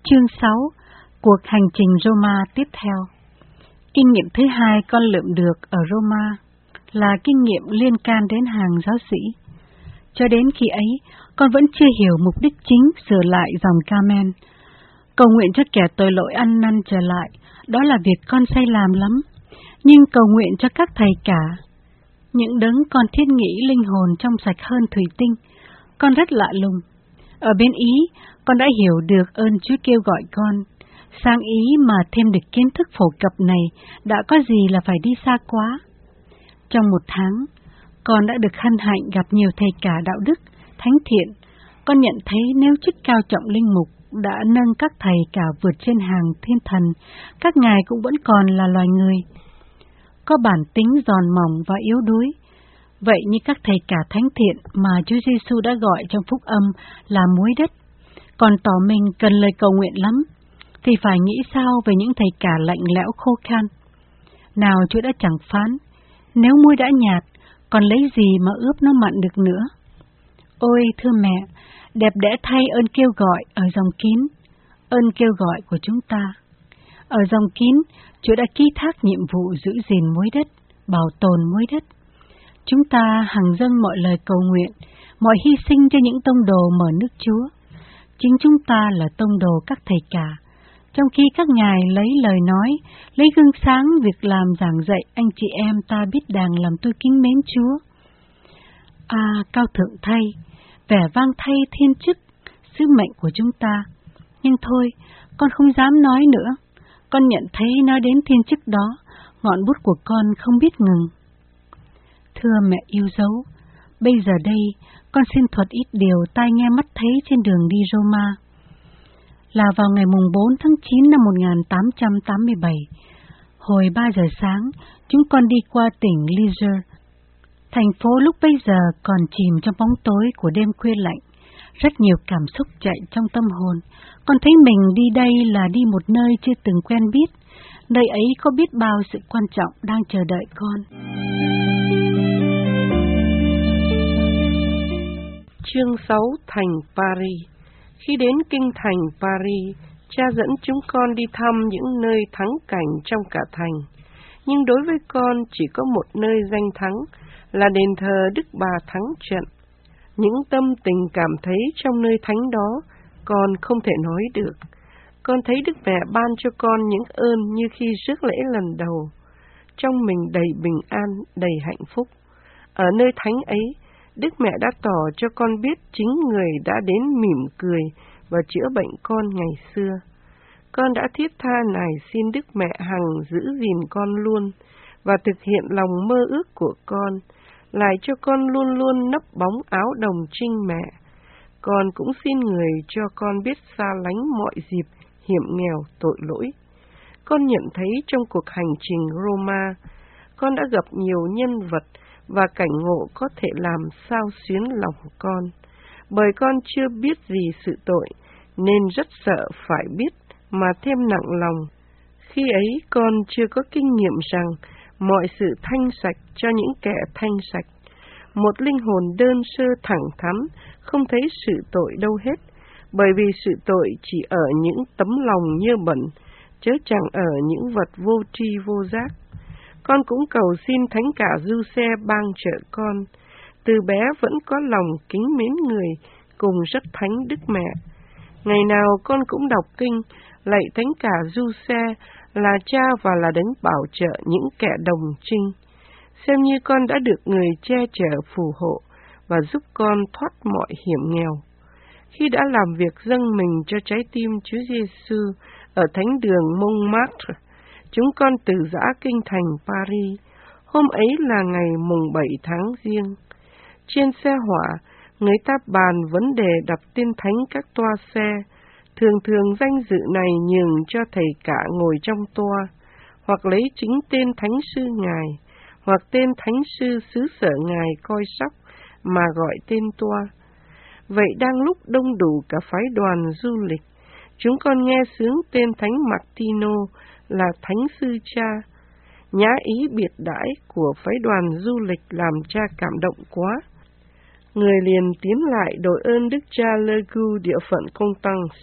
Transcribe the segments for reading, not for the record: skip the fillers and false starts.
Chương 6. Cuộc hành trình Roma tiếp theo. Kinh nghiệm thứ hai con lượm được ở Roma là kinh nghiệm liên can đến hàng giáo sĩ. Cho đến khi ấy, con vẫn chưa hiểu mục đích chính sửa lại dòng Camen. Cầu nguyện cho kẻ tội lỗi ăn năn trở lại, đó là việc con say làm lắm. Nhưng cầu nguyện cho các thầy cả, những đấng con thiết nghĩ linh hồn trong sạch hơn thủy tinh, con rất lạ lùng. Ở bên Ý, con đã hiểu được ơn Chúa kêu gọi con. Sang Ý mà thêm được kiến thức phổ cập này đã có gì là phải đi xa quá. Trong một tháng, con đã được hân hạnh gặp nhiều thầy cả đạo đức, thánh thiện. Con nhận thấy nếu chức cao trọng linh mục đã nâng các thầy cả vượt trên hàng thiên thần, các ngài cũng vẫn còn là loài người, có bản tính giòn mỏng và yếu đuối. Vậy như các thầy cả thánh thiện mà Chúa Giêsu đã gọi trong phúc âm là muối đất, còn tỏ mình cần lời cầu nguyện lắm, thì phải nghĩ sao về những thầy cả lạnh lẽo khô khan? Nào Chúa đã chẳng phán, nếu muối đã nhạt, còn lấy gì mà ướp nó mặn được nữa? Ôi thưa mẹ, đẹp đẽ thay ơn kêu gọi ở dòng kín, ơn kêu gọi của chúng ta. Ở dòng kín, Chúa đã ký thác nhiệm vụ giữ gìn muối đất, bảo tồn muối đất. Chúng ta hằng dâng mọi lời cầu nguyện, mọi hy sinh cho những tông đồ mở nước Chúa. Chính chúng ta là tông đồ các thầy cả, trong khi các ngài lấy lời nói, lấy gương sáng việc làm giảng dạy anh chị em ta biết đàng làm tôi kính mến Chúa. Cao thượng thay, vẻ vang thay thiên chức, sứ mệnh của chúng ta. Nhưng thôi, con không dám nói nữa. Con nhận thấy nói đến thiên chức đó, ngọn bút của con không biết ngừng. Thưa mẹ yêu dấu, bây giờ đây, con xin thuật ít điều tai nghe mắt thấy trên đường đi Roma. Là vào ngày mùng 4 tháng 9 năm 1887, hồi 3 giờ sáng, chúng con đi qua tỉnh Lisieux. Thành phố lúc bấy giờ còn chìm trong bóng tối của đêm khuya lạnh. Rất nhiều cảm xúc chạy trong tâm hồn. Con thấy mình đi đây là đi một nơi chưa từng quen biết. Nơi ấy có biết bao sự quan trọng đang chờ đợi con. Chương 6. Thành Paris. Khi đến kinh thành Paris, cha dẫn chúng con đi thăm những nơi thắng cảnh trong cả thành. Nhưng đối với con chỉ có một nơi danh thắng, là đền thờ Đức Bà Thắng Trận. Những tâm tình cảm thấy trong nơi thánh đó, con không thể nói được. Con thấy Đức Mẹ ban cho con những ơn như khi rước lễ lần đầu. Trong mình đầy bình an, đầy hạnh phúc. Ở nơi thánh ấy, Đức Mẹ đã tỏ cho con biết chính người đã đến mỉm cười và chữa bệnh con ngày xưa. Con đã thiết tha nài xin Đức Mẹ hằng giữ gìn con luôn và thực hiện lòng mơ ước của con, lại cho con luôn luôn nấp bóng áo đồng trinh mẹ. Con cũng xin người cho con biết xa lánh mọi dịp hiểm nghèo tội lỗi. Con nhận thấy trong cuộc hành trình Roma, con đã gặp nhiều nhân vật và cảnh ngộ có thể làm xao xuyến lòng con. Bởi con chưa biết gì sự tội, nên rất sợ phải biết mà thêm nặng lòng. Khi ấy con chưa có kinh nghiệm rằng mọi sự thanh sạch cho những kẻ thanh sạch. Một linh hồn đơn sơ thẳng thắn, không thấy sự tội đâu hết, bởi vì sự tội chỉ ở những tấm lòng nhơ bẩn, chớ chẳng ở những vật vô tri vô giác. Con cũng cầu xin thánh cả Giuse ban trợ con, từ bé vẫn có lòng kính mến người, cùng rất thánh Đức Mẹ. Ngày nào con cũng đọc kinh, lạy thánh cả Giuse là cha và là đấng bảo trợ những kẻ đồng trinh. Xem như con đã được người che chở phù hộ và giúp con thoát mọi hiểm nghèo. Khi đã làm việc dâng mình cho trái tim Chúa Giêsu ở thánh đường Montmartre, chúng con từ giã kinh thành Paris. Hôm ấy là ngày mùng 7 tháng Giêng. Trên xe hỏa, người ta bàn vấn đề đặt tên thánh các toa xe. Thường danh dự này nhường cho thầy cả ngồi trong toa, hoặc lấy chính tên thánh sư ngài, hoặc tên thánh sư xứ sở ngài coi sóc mà gọi tên toa. Vậy đang lúc đông đủ cả phái đoàn du lịch, chúng con nghe xướng tên thánh Martino là thánh sư cha. Nhã ý biệt đãi của phái đoàn du lịch làm cha cảm động quá. Người liền tiến lại đội ơn Đức cha Legu địa phận Constance,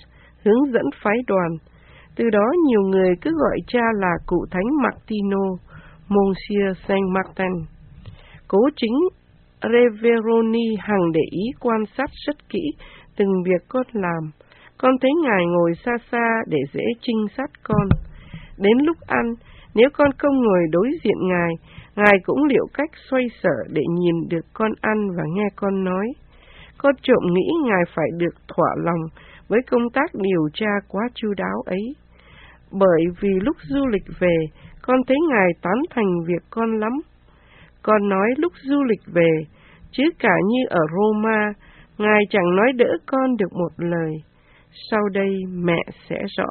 hướng dẫn phái đoàn. Từ đó nhiều người cứ gọi cha là cụ thánh Martino, Monsieur Saint Martin. Cố chính Reveroni hằng để ý quan sát rất kỹ từng việc con làm. Con thấy Ngài ngồi xa xa để dễ trinh sát con. Đến lúc ăn, nếu con không ngồi đối diện Ngài, Ngài cũng liệu cách xoay sở để nhìn được con ăn và nghe con nói. Con trộm nghĩ Ngài phải được thỏa lòng với công tác điều tra quá chu đáo ấy. Bởi vì lúc du lịch về, con thấy Ngài tán thành việc con lắm. Con nói lúc du lịch về, chứ cả như ở Roma, Ngài chẳng nói đỡ con được một lời. Sau đây mẹ sẽ rõ.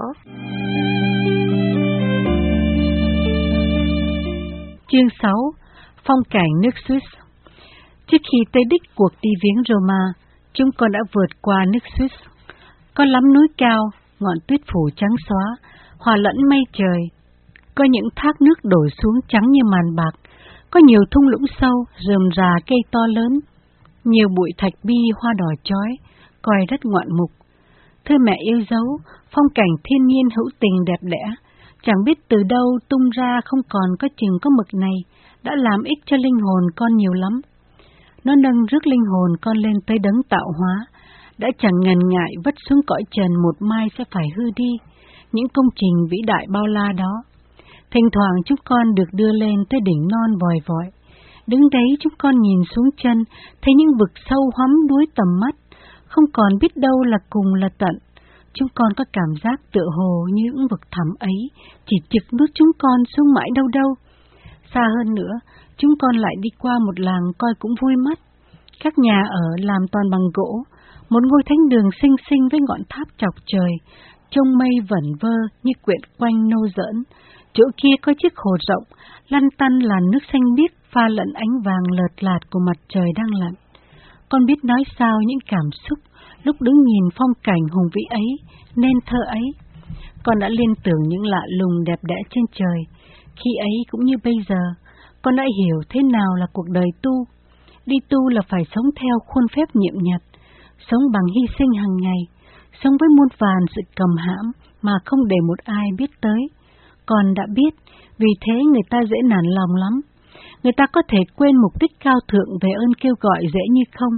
Chương 6. Phong cảnh nước Swiss. Trước khi tới đích cuộc đi viếng Roma, chúng con đã vượt qua nước Swiss. Có lắm núi cao, ngọn tuyết phủ trắng xóa, hòa lẫn mây trời. Có những thác nước đổ xuống trắng như màn bạc. Có nhiều thung lũng sâu, rườm rà cây to lớn. Nhiều bụi thạch bi hoa đỏ chói, coi rất ngoạn mục. Thưa mẹ yêu dấu, phong cảnh thiên nhiên hữu tình đẹp đẽ, chẳng biết từ đâu tung ra không còn có chừng có mực này, đã làm ích cho linh hồn con nhiều lắm. Nó nâng rước linh hồn con lên tới đấng tạo hóa, đã chẳng ngần ngại vất xuống cõi trần một mai sẽ phải hư đi, những công trình vĩ đại bao la đó. Thỉnh thoảng chúng con được đưa lên tới đỉnh non vòi vọi. Đứng đấy chúng con nhìn xuống chân, thấy những vực sâu hoắm đuối tầm mắt, không còn biết đâu là cùng là tận. Chúng con có cảm giác tựa hồ như những vực thẳm ấy, chỉ trực nuốt chúng con xuống mãi đâu đâu. Xa hơn nữa, chúng con lại đi qua một làng coi cũng vui mắt. Các nhà ở làm toàn bằng gỗ, một ngôi thánh đường xinh xinh với ngọn tháp chọc trời, trông mây vẩn vơ như quyện quanh nô giỡn. Chỗ kia có chiếc hồ rộng, lăn tăn làn nước xanh biếc pha lẫn ánh vàng lợt lạt của mặt trời đang lặn. Con biết nói sao những cảm xúc lúc đứng nhìn phong cảnh hùng vĩ ấy, nên thơ ấy. Con đã liên tưởng những lạ lùng đẹp đẽ trên trời. Khi ấy cũng như bây giờ, con đã hiểu thế nào là cuộc đời tu. Đi tu là phải sống theo khuôn phép nhiệm nhật, sống bằng hy sinh hàng ngày, sống với muôn vàn sự cầm hãm mà không để một ai biết tới. Con đã biết, vì thế người ta dễ nản lòng lắm. Người ta có thể quên mục đích cao thượng về ơn kêu gọi dễ như không.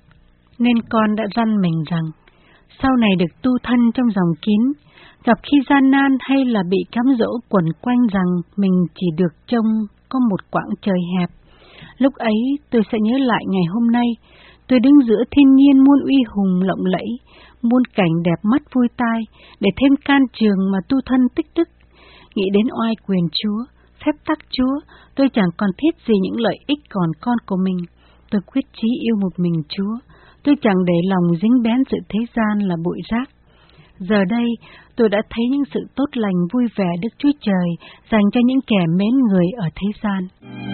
Nên con đã răn mình rằng, sau này được tu thân trong dòng kín, gặp khi gian nan hay là bị cám dỗ quẩn quanh rằng mình chỉ được trông có một quãng trời hẹp. Lúc ấy tôi sẽ nhớ lại ngày hôm nay, tôi đứng giữa thiên nhiên muôn uy hùng lộng lẫy, muôn cảnh đẹp mắt vui tai, để thêm can trường mà tu thân tích đức. Nghĩ đến oai quyền Chúa, phép tắc Chúa, tôi chẳng còn thiết gì những lợi ích còn con của mình. Tôi quyết chí yêu một mình Chúa, tôi chẳng để lòng dính bén sự thế gian là bụi rác. Giờ đây, tôi đã thấy những sự tốt lành vui vẻ Đức Chúa Trời dành cho những kẻ mến người ở thế gian.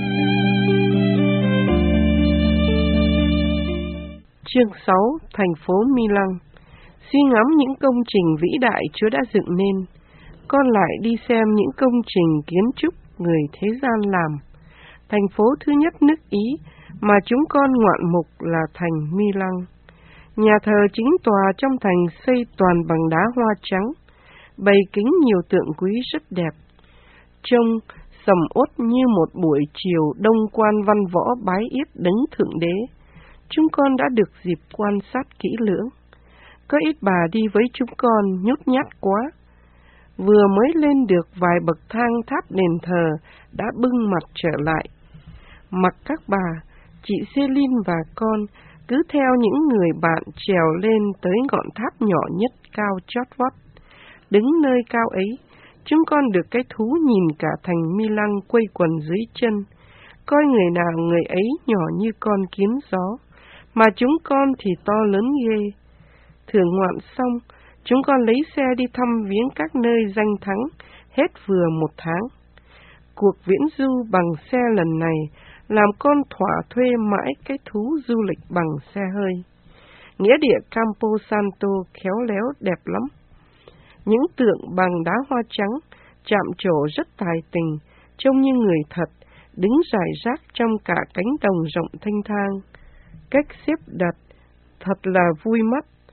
Chương 6. Thành phố Milan. Suy ngẫm những công trình vĩ đại Chúa đã dựng nên, con lại đi xem những công trình kiến trúc người thế gian làm. Thành phố thứ nhất nước Ý mà chúng con ngoạn mục là thành Milan. Nhà thờ chính tòa trong thành xây toàn bằng đá hoa trắng, bày kính nhiều tượng quý rất đẹp. Trông sầm uất như một buổi chiều đông quan văn võ bái yết đấng thượng đế. Chúng con đã được dịp quan sát kỹ lưỡng. Có ít bà đi với chúng con nhút nhát quá. Vừa mới lên được vài bậc thang tháp đền thờ đã bưng mặt trở lại. Mặc các bà, chị Céline và con cứ theo những người bạn trèo lên tới ngọn tháp nhỏ nhất cao chót vót. Đứng nơi cao ấy, chúng con được cái thú nhìn cả thành Milan quây quần dưới chân, coi người nào người ấy nhỏ như con kiến gió, mà chúng con thì to lớn ghê. Thưởng ngoạn xong, chúng con lấy xe đi thăm viếng các nơi danh thắng, hết vừa một tháng. Cuộc viễn du bằng xe lần này làm con thỏa thuê mãi cái thú du lịch bằng xe hơi. Nghĩa địa Camposanto khéo léo đẹp lắm. Những tượng bằng đá hoa trắng, chạm trổ rất tài tình, trông như người thật, đứng rải rác trong cả cánh đồng rộng thênh thang. Cách xếp đặt thật là vui mắt.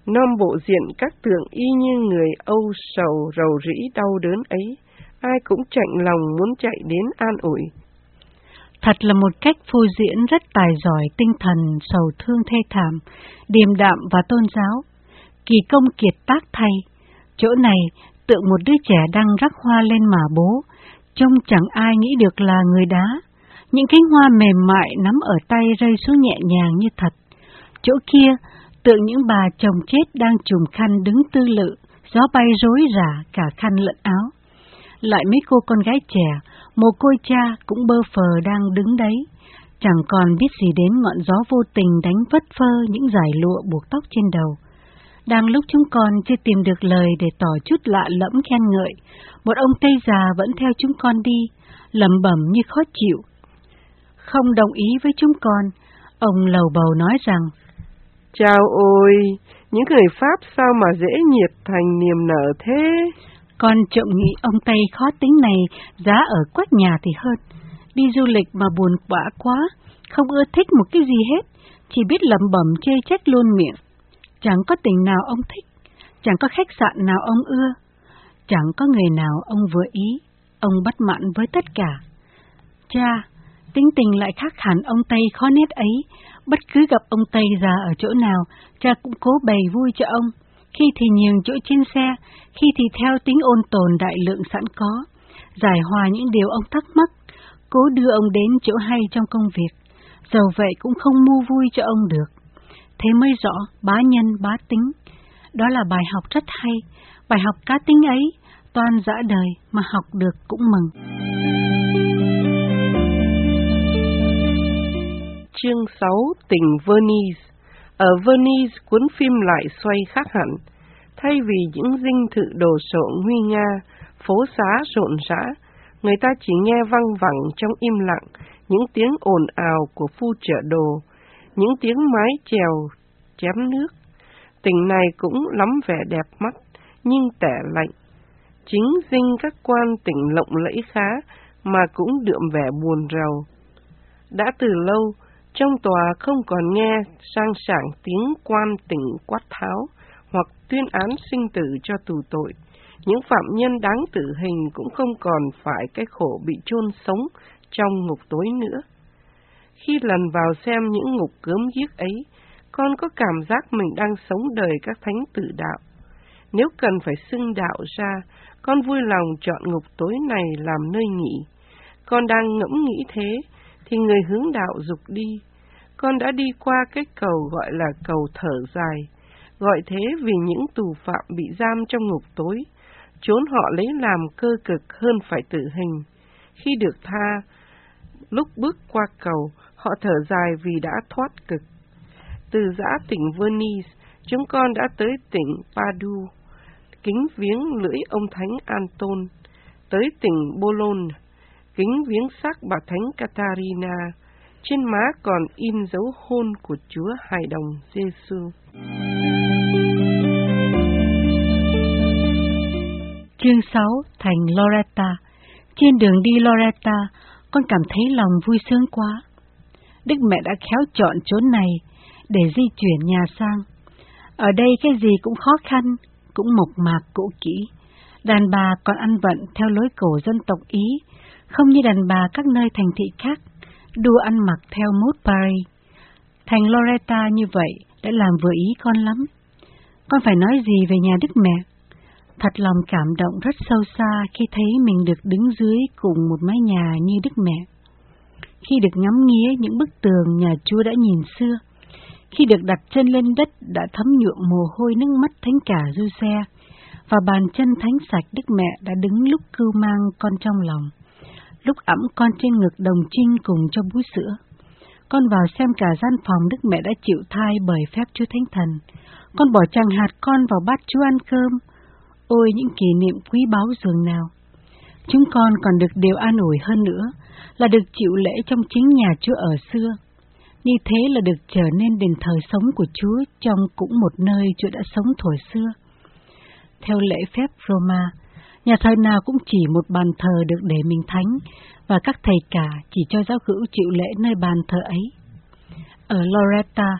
nom bộ diện các tượng y như người âu sầu rầu rĩ đau đớn ấy, ai cũng chạnh lòng muốn chạy đến an ủi. Thật là một cách phô diễn rất tài giỏi tinh thần sầu thương thê thảm, điềm đạm và tôn giáo. Kỳ công kiệt tác thay, chỗ này tượng một đứa trẻ đang rắc hoa lên mà bố, trông chẳng ai nghĩ được là người đá. Những cánh hoa mềm mại nắm ở tay rơi xuống nhẹ nhàng như thật. Chỗ kia, tượng những bà chồng chết đang trùm khăn đứng tư lự, gió bay rối rả cả khăn lẫn áo. Lại mấy cô con gái trẻ, mồ côi cha cũng bơ phờ đang đứng đấy, chẳng còn biết gì đến ngọn gió vô tình đánh vất phơ những dải lụa buộc tóc trên đầu. Đang lúc chúng con chưa tìm được lời để tỏ chút lạ lẫm khen ngợi, một ông Tây già vẫn theo chúng con đi, lẩm bẩm như khó chịu. Không đồng ý với chúng con, ông lầu bầu nói rằng: Chao ôi, những người Pháp sao mà dễ nhiệt thành niềm nở thế? Con trộm nghĩ ông Tây khó tính này giá ở quách nhà thì hơn. Đi du lịch mà buồn bã quá, không ưa thích một cái gì hết, chỉ biết lẩm bẩm chê trách luôn miệng. Chẳng có tỉnh nào ông thích, chẳng có khách sạn nào ông ưa, chẳng có người nào ông vừa ý, ông bất mãn với tất cả. Cha, tính tình lại khác hẳn ông Tây khó nét ấy, bất cứ gặp ông Tây già ở chỗ nào, cha cũng cố bày vui cho ông, khi thì nhường chỗ trên xe, khi thì theo tính ôn tồn đại lượng sẵn có, giải hòa những điều ông thắc mắc, cố đưa ông đến chỗ hay trong công việc, dầu vậy cũng không mua vui cho ông được. Thế mới rõ bá nhân bá tính. Đó là bài học rất hay, bài học cá tính ấy, toan dã đời mà học được cũng mừng. Chương 6. Tỉnh Venice. Ở Venice, cuốn phim lại xoay khác hẳn. Thay vì những dinh thự đồ sộ nguy nga, phố xá rộn rã, người ta chỉ nghe văng vẳng trong im lặng những tiếng ồn ào của phu chợ đồ, những tiếng mái chèo chém nước. Tỉnh này cũng lắm vẻ đẹp mắt, nhưng tẻ lạnh. Chính dinh các quan tỉnh lộng lẫy khá, mà cũng đượm vẻ buồn rầu. Đã từ lâu, trong tòa không còn nghe sang sảng tiếng quan tỉnh quát tháo, hoặc tuyên án sinh tử cho tù tội. Những phạm nhân đáng tử hình cũng không còn phải cái khổ bị chôn sống trong ngục tối nữa. Khi lần vào xem những ngục gớm ghiếc ấy, con có cảm giác mình đang sống đời các thánh tử đạo. Nếu cần phải xưng đạo ra, con vui lòng chọn ngục tối này làm nơi nghỉ. Con đang ngẫm nghĩ thế, thì người hướng đạo dục đi. Con đã đi qua cái cầu gọi là cầu thở dài, gọi thế vì những tù phạm bị giam trong ngục tối, chốn họ lấy làm cơ cực hơn phải tử hình. Khi được tha, lúc bước qua cầu, họ thở dài vì đã thoát cực. Từ giã tỉnh Venice, chúng con đã tới tỉnh Padua, kính viếng lưỡi ông Thánh Anton, tới tỉnh Bologna, kính viếng xác bà Thánh Catarina, trên má còn in dấu hôn của Chúa Hài Đồng Giêsu. Chương 6. Thành Loretta. Trên đường đi Loretta, con cảm thấy lòng vui sướng quá. Đức mẹ đã khéo chọn chốn này để di chuyển nhà sang. Ở đây cái gì cũng khó khăn, cũng mộc mạc cũ kỹ. Đàn bà còn ăn vận theo lối cổ dân tộc Ý, không như đàn bà các nơi thành thị khác, đua ăn mặc theo mốt Paris. Thành Loretta như vậy đã làm vừa ý con lắm. Con phải nói gì về nhà Đức Mẹ? Thật lòng cảm động rất sâu xa khi thấy mình được đứng dưới cùng một mái nhà như Đức Mẹ. Khi được ngắm nghía những bức tường nhà Chúa đã nhìn xưa, khi được đặt chân lên đất đã thấm nhuộm mồ hôi nước mắt thánh cả Giuse, và bàn chân thánh sạch Đức Mẹ đã đứng lúc cưu mang con trong lòng, lúc ẵm con trên ngực đồng trinh cùng cho bú sữa. Con vào xem cả gian phòng Đức Mẹ đã chịu thai bởi phép Chúa Thánh Thần. Con bỏ chàng hạt con vào bát Chúa ăn cơm. Ôi những kỷ niệm quý báu dường nào! Chúng con còn được điều an ủi hơn nữa là được chịu lễ trong chính nhà Chúa ở xưa. Như thế là được trở nên đền thờ sống của Chúa trong cũng một nơi Chúa đã sống thuở xưa. Theo lễ phép Roma, nhà thờ nào cũng chỉ một bàn thờ được để mình thánh, và các thầy cả chỉ cho giáo hữu chịu lễ nơi bàn thờ ấy. Ở Loretta,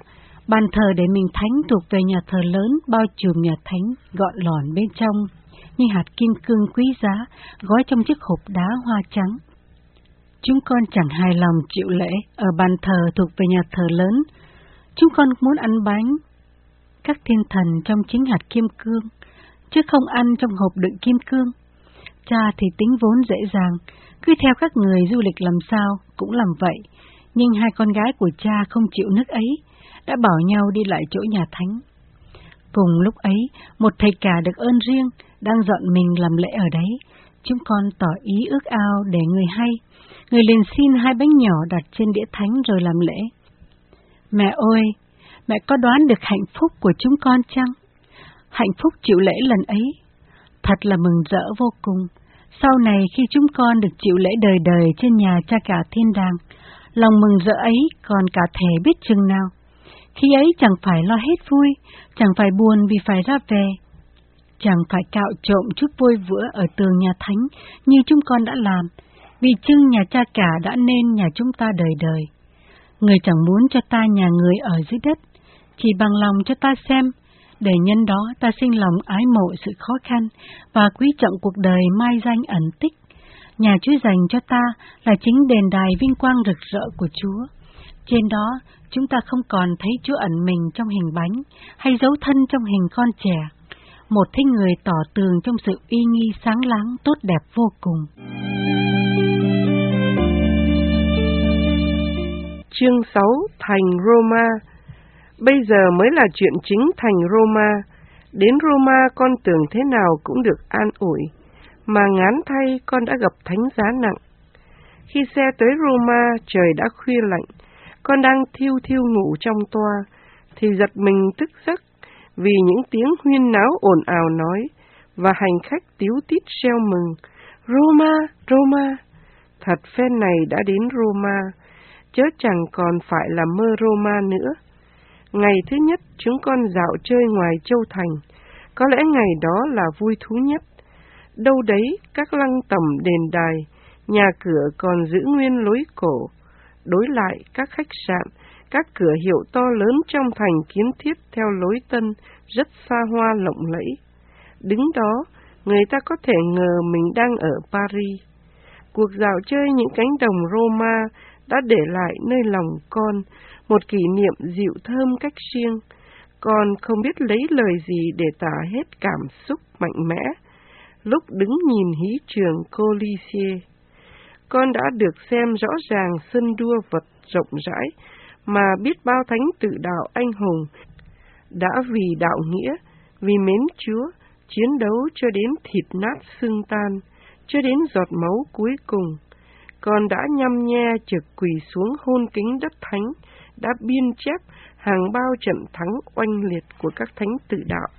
Bàn thờ để mình thánh thuộc về nhà thờ lớn, bao trùm nhà thánh, gọn lỏn bên trong, như hạt kim cương quý giá, gói trong chiếc hộp đá hoa trắng. Chúng con chẳng hài lòng chịu lễ ở bàn thờ thuộc về nhà thờ lớn. Chúng con muốn ăn bánh các thiên thần trong chính hạt kim cương, chứ không ăn trong hộp đựng kim cương. Cha thì tính vốn dễ dàng, cứ theo các người du lịch làm sao cũng làm vậy, nhưng hai con gái của cha không chịu nước ấy, đã bảo nhau đi lại chỗ nhà thánh. Cùng lúc ấy, một thầy cả được ơn riêng, đang dọn mình làm lễ ở đấy. Chúng con tỏ ý ước ao để người hay. Người liền xin 2 bánh nhỏ đặt trên đĩa thánh rồi làm lễ. Mẹ ơi, mẹ có đoán được hạnh phúc của chúng con chăng? Hạnh phúc chịu lễ lần ấy, thật là mừng rỡ vô cùng. Sau này khi chúng con được chịu lễ đời đời trên nhà cha cả thiên đàng, lòng mừng rỡ ấy còn cả thể biết chừng nào. Khi ấy chẳng phải lo hết vui, chẳng phải buồn vì phải ra về, chẳng phải cạo trộm chút vôi vữa ở tường nhà thánh như chúng con đã làm, vì chưng nhà cha cả đã nên nhà chúng ta đời đời. Người chẳng muốn cho ta nhà người ở dưới đất, chỉ bằng lòng cho ta xem, để nhân đó ta sinh lòng ái mộ sự khó khăn và quý trọng cuộc đời mai danh ẩn tích. Nhà Chúa dành cho ta là chính đền đài vinh quang rực rỡ của Chúa. Trên đó, chúng ta không còn thấy Chúa ẩn mình trong hình bánh, hay dấu thân trong hình con trẻ. Một thế người tỏ tường trong sự uy nghi sáng láng, tốt đẹp vô cùng. Chương 6. Thành Roma. Bây giờ mới là chuyện chính thành Roma. Đến Roma con tưởng thế nào cũng được an ủi, mà ngán thay con đã gặp thánh giá nặng. Khi xe tới Roma, trời đã khuya lạnh, con đang thiêu thiêu ngủ trong toa, thì giật mình thức giấc vì những tiếng huyên náo ồn ào nói, và hành khách tíu tít reo mừng, Roma, Roma. Thật phen này đã đến Roma, chớ chẳng còn phải là mơ Roma nữa. Ngày thứ nhất chúng con dạo chơi ngoài châu thành, có lẽ ngày đó là vui thú nhất. Đâu đấy các lăng tẩm đền đài, nhà cửa còn giữ nguyên lối cổ. Đối lại các khách sạn, các cửa hiệu to lớn trong thành kiến thiết theo lối tân, rất xa hoa lộng lẫy. Đứng đó, người ta có thể ngờ mình đang ở Paris. Cuộc dạo chơi những cánh đồng Roma đã để lại nơi lòng con một kỷ niệm dịu thơm cách riêng. Con không biết lấy lời gì để tả hết cảm xúc mạnh mẽ lúc đứng nhìn hí trường Colisée. Con đã được xem rõ ràng sân đua vật rộng rãi mà biết bao thánh tự đạo anh hùng đã vì đạo nghĩa, vì mến Chúa, chiến đấu cho đến thịt nát xương tan, cho đến giọt máu cuối cùng. Con đã nhăm nhe trực quỳ xuống hôn kính đất thánh, đã biên chép hàng bao trận thắng oanh liệt của các thánh tự đạo.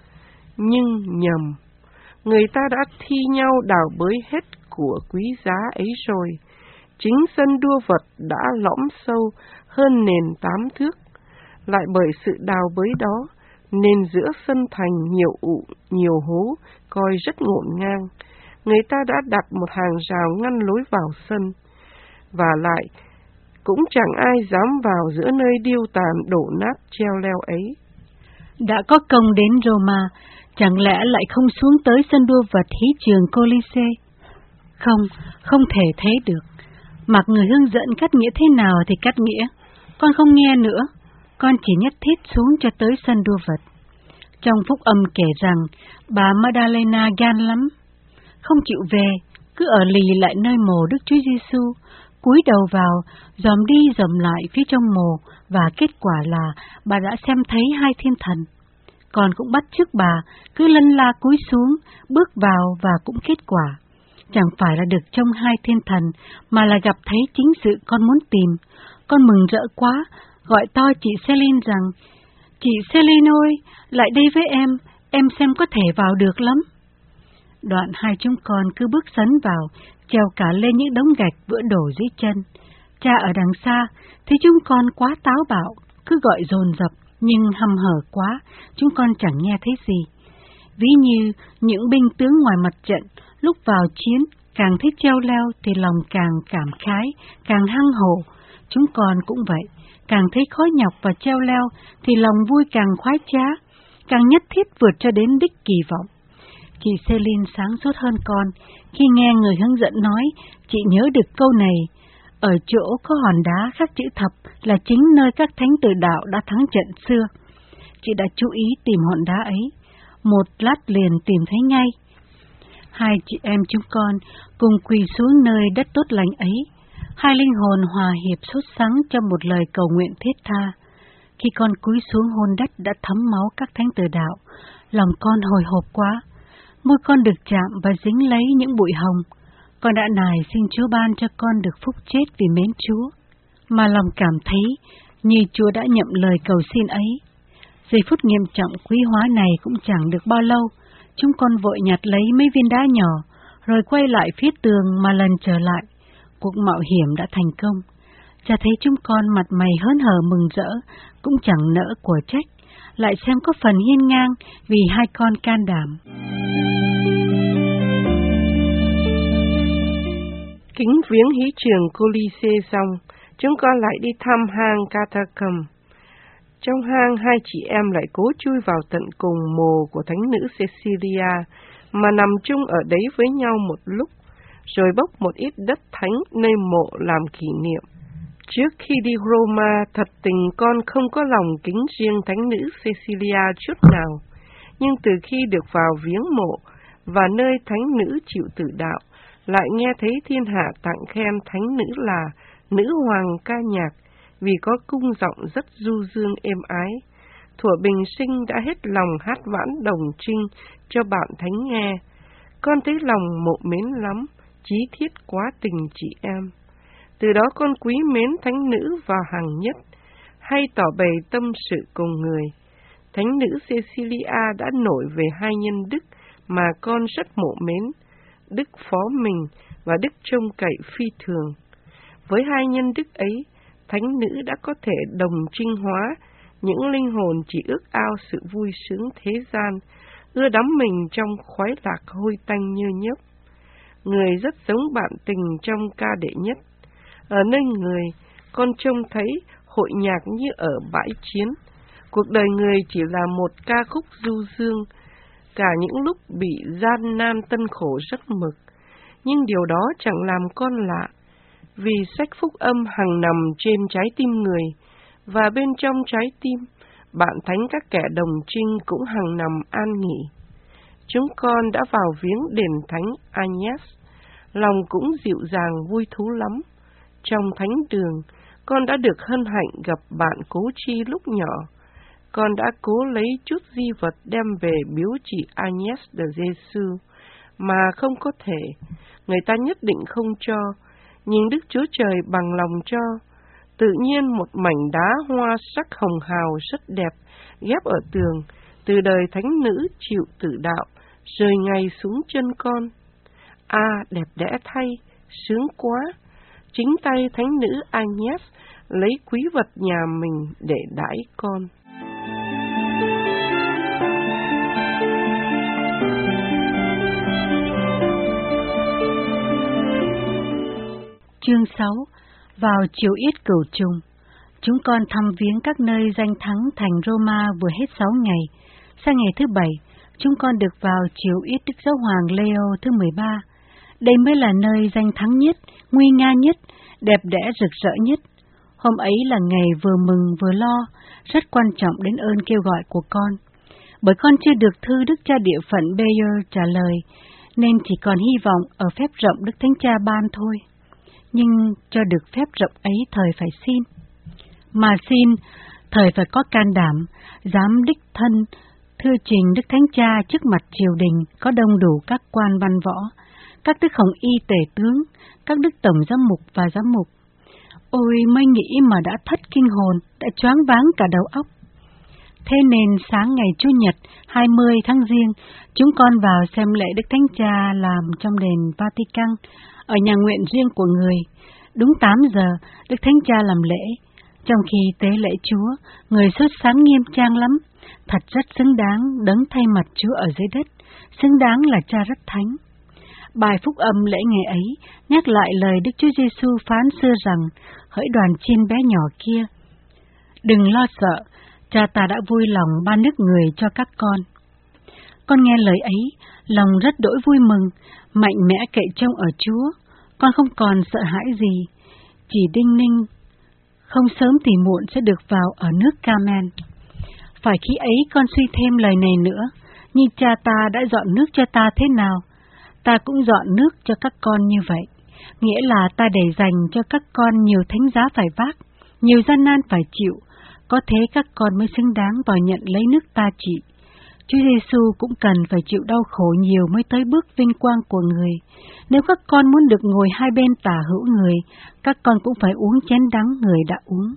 Nhưng nhầm, người ta đã thi nhau đào bới hết của quý giá ấy rồi. Chính sân đua vật đã lõm sâu hơn nền 8 thước. Lại bởi sự đào bới đó, nên giữa sân thành nhiều ụ, nhiều hố, coi rất ngổn ngang. Người ta đã đặt một hàng rào ngăn lối vào sân. Và lại, cũng chẳng ai dám vào giữa nơi điêu tàn đổ nát treo leo ấy. Đã có công đến Roma, chẳng lẽ lại không xuống tới sân đua vật hí trường Colisée? Không, không thể thế được. Mặc người hướng dẫn cắt nghĩa thế nào thì cắt nghĩa. Con không nghe nữa, con chỉ nhất thiết xuống cho tới sân đua vật. Trong phúc âm kể rằng, bà Madalena gan lắm, không chịu về, cứ ở lì lại nơi mồ Đức Chúa Giêsu, cúi đầu vào, dòm đi dòm lại phía trong mồ, và kết quả là bà đã xem thấy 2 thiên thần. Con cũng bắt chước bà, cứ lân la cúi xuống, bước vào và cũng kết quả. Chẳng phải là được trông 2 thiên thần, mà là gặp thấy chính sự con muốn tìm. Con mừng rỡ quá, gọi to chị Celine rằng, chị Celine ơi, lại đây với em xem có thể vào được lắm. Đoạn hai chúng con cứ bước sấn vào, trèo cả lên những đống gạch vữa đổ dưới chân. Cha ở đằng xa, thấy chúng con quá táo bạo, cứ gọi dồn dập, nhưng hăm hở quá, chúng con chẳng nghe thấy gì. Ví như những binh tướng ngoài mặt trận, lúc vào chiến, càng thấy treo leo thì lòng càng cảm khái, càng hăng hổ, Chúng con cũng vậy, càng thấy khó nhọc và treo leo thì lòng vui càng khoái trá, càng nhất thiết vượt cho đến đích kỳ vọng. Chị Celine sáng suốt hơn con, khi nghe người hướng dẫn nói, chị nhớ được câu này, ở chỗ có hòn đá khắc chữ thập là chính nơi các thánh tử đạo đã thắng trận xưa. Chị đã chú ý tìm hòn đá ấy, một lát liền tìm thấy ngay. Hai chị em chúng con cùng quỳ xuống nơi đất tốt lành ấy, hai linh hồn hòa hiệp sốt sắng trong một lời cầu nguyện thiết tha. Khi con cúi xuống hôn đất đã thấm máu các thánh tử đạo, lòng con hồi hộp quá, môi con được chạm và dính lấy những bụi hồng. Con đã nài xin Chúa ban cho con được phúc chết vì mến Chúa, mà lòng cảm thấy như Chúa đã nhậm lời cầu xin ấy. Giây phút nghiêm trọng quý hóa này cũng chẳng được bao lâu, chúng con vội nhặt lấy mấy viên đá nhỏ, rồi quay lại phía tường mà lần trở lại. Cuộc mạo hiểm đã thành công. Cha thấy chúng con mặt mày hớn hở mừng rỡ, cũng chẳng nỡ của trách, lại xem có phần hiên ngang vì hai con can đảm. Kính viếng hí trường Colisée xong, chúng con lại đi thăm hang Catacomb. Trong hang, hai chị em lại cố chui vào tận cùng mồ của thánh nữ Cecilia, mà nằm chung ở đấy với nhau một lúc, rồi bốc một ít đất thánh nơi mộ làm kỷ niệm. Trước khi đi Roma, thật tình con không có lòng kính riêng thánh nữ Cecilia chút nào, nhưng từ khi được vào viếng mộ và nơi thánh nữ chịu tử đạo, lại nghe thấy thiên hạ tặng khen thánh nữ là nữ hoàng ca nhạc, vì có cung giọng rất du dương êm ái. Thuở bình sinh đã hết lòng hát vãn đồng trinh cho bạn thánh nghe. Con thấy lòng mộ mến lắm, chí thiết quá tình chị em. Từ đó con quý mến thánh nữ và hàng nhất, hay tỏ bày tâm sự cùng người. Thánh nữ Cecilia đã nổi về hai nhân đức mà con rất mộ mến, đức phó mình và đức trông cậy phi thường. Với hai nhân đức ấy, thánh nữ đã có thể đồng trinh hóa những linh hồn chỉ ước ao sự vui sướng thế gian, ưa đắm mình trong khoái lạc hôi tanh như nhấp. Người rất giống bạn tình trong ca đệ nhất. Ở nơi người, con trông thấy hội nhạc như ở bãi chiến. Cuộc đời người chỉ là một ca khúc du dương, cả những lúc bị gian nan tân khổ rất mực. Nhưng điều đó chẳng làm con lạ, vì sách phúc âm hằng nằm trên trái tim người, và bên trong trái tim, bạn thánh các kẻ đồng trinh cũng hằng nằm an nghỉ. Chúng con đã vào viếng đền thánh Agnes, lòng cũng dịu dàng vui thú lắm. Trong thánh đường, con đã được hân hạnh gặp bạn cố chi lúc nhỏ. Con đã cố lấy chút di vật đem về biếu chị Agnes de Giêsu, mà không có thể, người ta nhất định không cho, nhưng Đức Chúa Trời bằng lòng cho. Tự nhiên một mảnh đá hoa sắc hồng hào rất đẹp, ghép ở tường, từ đời thánh nữ chịu tử đạo, rơi ngay xuống chân con. Đẹp đẽ thay, sướng quá! Chính tay thánh nữ Agnes lấy quý vật nhà mình để đãi con. Chương 6. Vào chiều yết cửu trùng, chúng con thăm viếng các nơi danh thắng thành Roma vừa hết 6 ngày. Sang ngày thứ 7, chúng con được vào chiều yết Đức Giáo Hoàng Leo thứ 13. Đây mới là nơi danh thắng nhất, nguy nga nhất, đẹp đẽ rực rỡ nhất. Hôm ấy là ngày vừa mừng vừa lo, rất quan trọng đến ơn kêu gọi của con. Bởi con chưa được thư Đức Cha Địa phận Bayer trả lời, nên chỉ còn hy vọng ở phép rộng Đức Thánh Cha ban thôi. Nhưng cho được phép rộng ấy thời phải xin. Mà xin, thời phải có can đảm, dám đích thân, thưa trình Đức Thánh Cha trước mặt triều đình có đông đủ các quan văn võ, các đức hồng y tể tướng, các đức tổng giám mục và giám mục. Ôi, mới nghĩ mà đã thất kinh hồn, đã choáng váng cả đầu óc. Thế nên sáng ngày Chủ nhật 20 tháng Giêng, chúng con vào xem lễ Đức Thánh Cha làm trong đền Vatican, ở nhà nguyện riêng của người. Đúng 8 giờ, Đức Thánh Cha làm lễ. Trong khi tế lễ Chúa, người sốt sáng nghiêm trang lắm, thật rất xứng đáng đấng thay mặt Chúa ở dưới đất, xứng đáng là Cha rất thánh. Bài phúc âm lễ ngày ấy nhắc lại lời Đức Chúa Giêsu phán xưa rằng: hỡi đoàn chiên bé nhỏ kia, đừng lo sợ, cha ta đã vui lòng ban nước người cho các con. Con nghe lời ấy, lòng rất đỗi vui mừng, mạnh mẽ cậy trông ở Chúa. Con không còn sợ hãi gì, chỉ đinh ninh, không sớm thì muộn sẽ được vào ở nước Ca-men. Phải khi ấy con suy thêm lời này nữa, như cha ta đã dọn nước cho ta thế nào, ta cũng dọn nước cho các con như vậy. Nghĩa là ta để dành cho các con nhiều thánh giá phải vác, nhiều gian nan phải chịu, có thế các con mới xứng đáng vào nhận lấy nước ta trị. Chúa Giêsu cũng cần phải chịu đau khổ nhiều mới tới bước vinh quang của người. Nếu các con muốn được ngồi hai bên tả hữu người, các con cũng phải uống chén đắng người đã uống.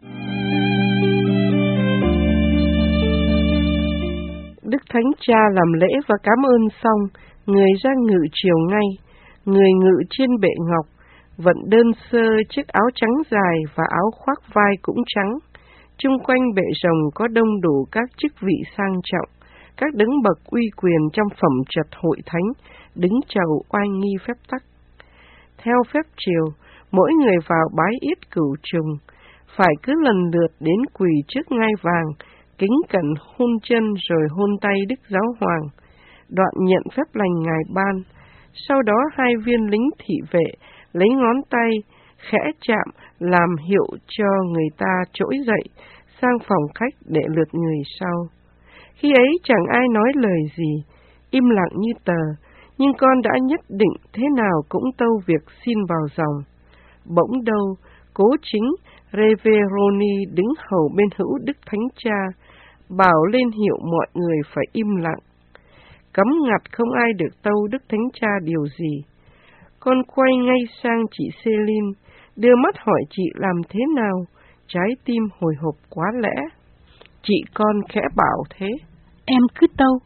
Đức Thánh Cha làm lễ và cảm ơn xong, người ra ngự chiều ngay. Người ngự trên bệ ngọc, vận đơn sơ chiếc áo trắng dài và áo khoác vai cũng trắng. Chung quanh bệ rồng có đông đủ các chức vị sang trọng, các đấng bậc uy quyền trong phẩm trật hội thánh, đứng chầu oai nghi phép tắc. Theo phép triều, mỗi người vào bái yết cửu trùng, phải cứ lần lượt đến quỳ trước ngai vàng, kính cẩn hôn chân rồi hôn tay Đức Giáo Hoàng, đoạn nhận phép lành Ngài ban. Sau đó hai viên lính thị vệ lấy ngón tay khẽ chạm làm hiệu cho người ta trỗi dậy sang phòng khách để lượt người sau. Khi ấy chẳng ai nói lời gì, im lặng như tờ, nhưng con đã nhất định thế nào cũng tâu việc xin vào dòng. Bỗng đâu, cố chính Reveroni đứng hầu bên hữu Đức Thánh Cha, bảo lên hiệu mọi người phải im lặng. Cấm ngặt không ai được tâu Đức Thánh Cha điều gì. Con quay ngay sang chị Céline, đưa mắt hỏi chị làm thế nào, trái tim hồi hộp quá lẽ. Chị con khẽ bảo thế: em cứ tâu.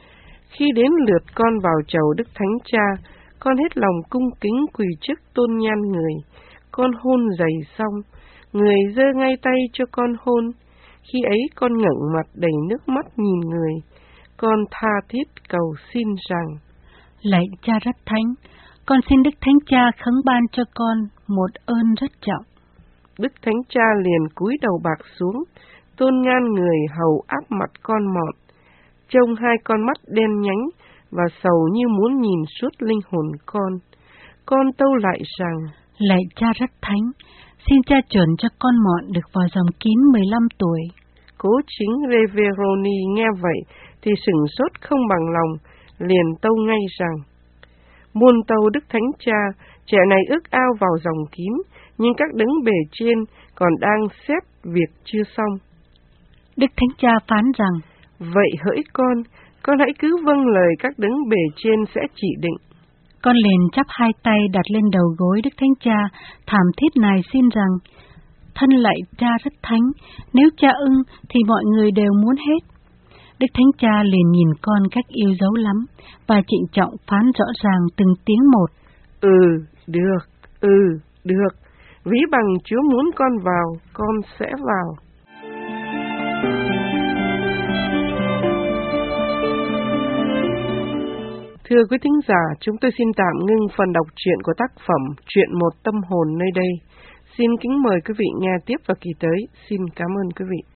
Khi đến lượt con vào chầu Đức Thánh Cha, con hết lòng cung kính quỳ trước tôn nhan người. Con hôn giày xong, người giơ ngay tay cho con hôn. Khi ấy con ngẩng mặt đầy nước mắt nhìn người. Con tha thiết cầu xin rằng: lạy Cha rất thánh, con xin Đức Thánh Cha khấn ban cho con một ơn rất trọng. Đức Thánh Cha liền cúi đầu bạc xuống, tôn nhan người hầu áp mặt con mọn, trông hai con mắt đen nhánh và sầu như muốn nhìn suốt linh hồn con. Con tâu lại rằng: lạy Cha rất thánh, xin Cha chuẩn cho con mọn được vào dòng kín 15 tuổi. Cố chính Reveroni nghe vậy thì sửng sốt không bằng lòng, liền tâu ngay rằng: muôn tâu Đức Thánh Cha, trẻ này ước ao vào dòng kín, nhưng các đấng bề trên còn đang xét việc chưa xong. Đức Thánh Cha phán rằng: vậy hỡi con hãy cứ vâng lời các đấng bề trên sẽ chỉ định. Con liền chắp hai tay đặt lên đầu gối Đức Thánh Cha, thảm thiết nài xin rằng: thân lạy Cha rất thánh, nếu Cha ưng thì mọi người đều muốn hết. Đức Thánh Cha liền nhìn con cách yêu dấu lắm, và trịnh trọng phán rõ ràng từng tiếng một: được, ví bằng Chúa muốn con vào, con sẽ vào. Thưa quý thính giả, chúng tôi xin tạm ngưng phần đọc truyện của tác phẩm Chuyện một tâm hồn nơi đây. Xin kính mời quý vị nghe tiếp vào kỳ tới. Xin cảm ơn quý vị.